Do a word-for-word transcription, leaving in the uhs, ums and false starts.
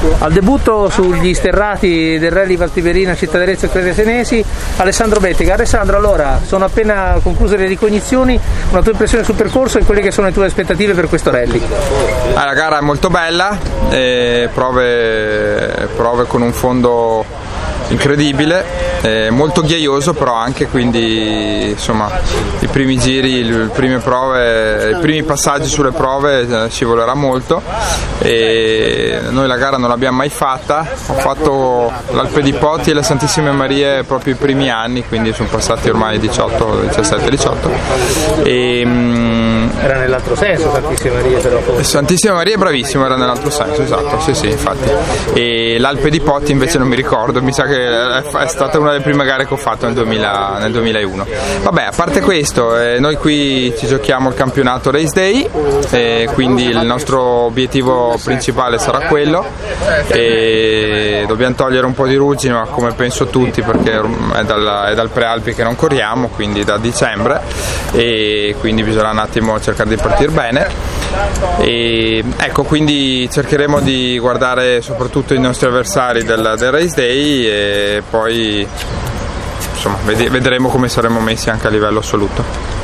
Al debutto sugli sterrati del Rally Valtiverina, Città d'Arezzo e Claria Senesi, Alessandro Bettiga. Alessandro, allora, sono appena concluse le ricognizioni, una tua impressione sul percorso e quelle che sono le tue aspettative per questo rally? Ah, la gara è molto bella, eh, prove, prove con un fondo incredibile, eh, molto ghiaioso però anche, quindi insomma i primi giri, le prime prove, i primi passaggi sulle prove eh, ci volerà molto, e noi la gara non l'abbiamo mai fatta. Ho fatto l'Alpe di Poti e le Santissime Marie proprio i primi anni, quindi sono passati ormai diciotto, diciassette diciotto, e, mm, era nell'altro senso Santissime Marie però. Santissime Marie è bravissimo, era nell'altro senso, esatto, sì sì infatti, e l'Alpe di Poti invece non mi ricordo, mi sa che è stata una delle prime gare che ho fatto nel, duemila, nel duemilauno. Vabbè, a parte questo, eh, noi qui ci giochiamo il campionato Race Day, eh, quindi il nostro obiettivo principale sarà quello, e dobbiamo togliere un po' di ruggine, ma come penso tutti, perché è dal, è dal Prealpi che non corriamo, quindi da dicembre, e quindi bisogna un attimo cercare di partire bene, e ecco, quindi cercheremo di guardare soprattutto i nostri avversari del, del Race Day, e poi insomma vedremo come saremo messi anche a livello assoluto.